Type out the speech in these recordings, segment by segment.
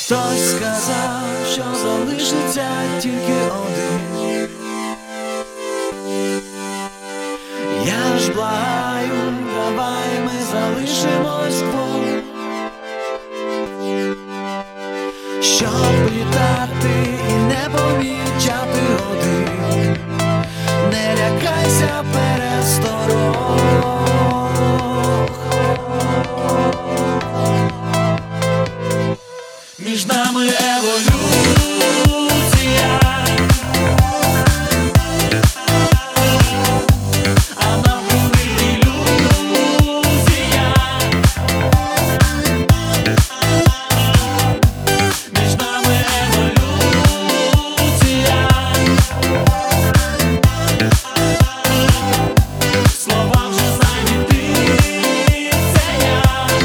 Хтось сказав, що залишиться тільки один. Я ж благаю, давай ми залишимось вдвох, щоб літати і не помічати один. Не лякайся пересторог. Між нами еволюція, а навкруги ілюзія. Між нами еволюція. Слова вже зайняті, це я.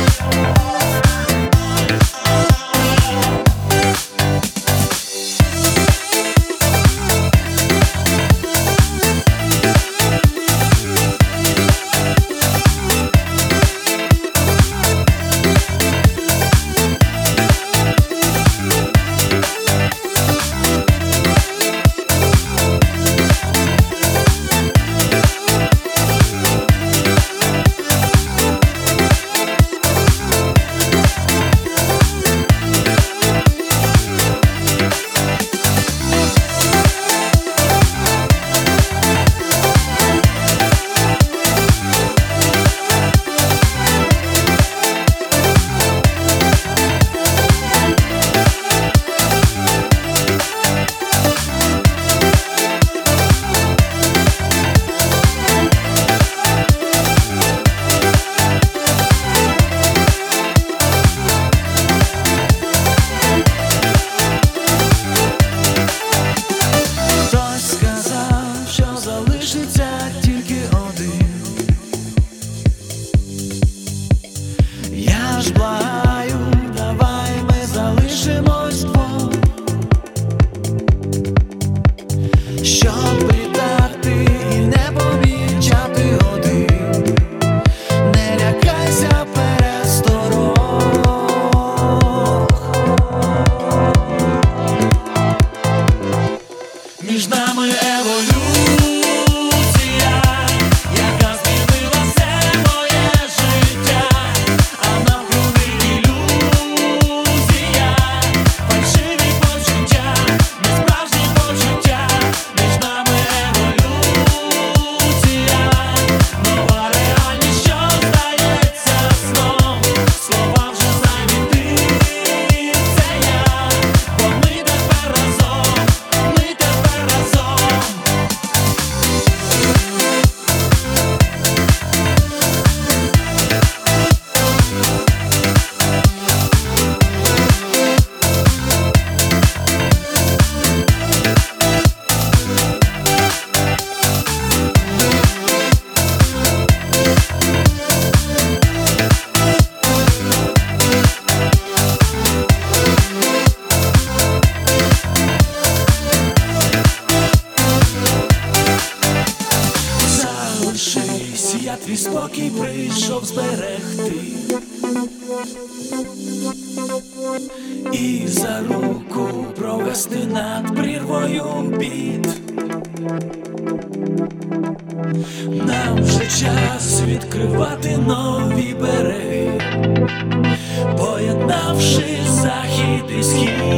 Тільки один. Я ж благаю, давай ми залишимось вдвох, щоб літати і не помічати один. Не лякайся пересторог. Між нами еволюція, я твій спокій прийшов зберегти і за руку провести над прірвою бід. Нам вже час відкривати нові береги, поєднавши захід і схід.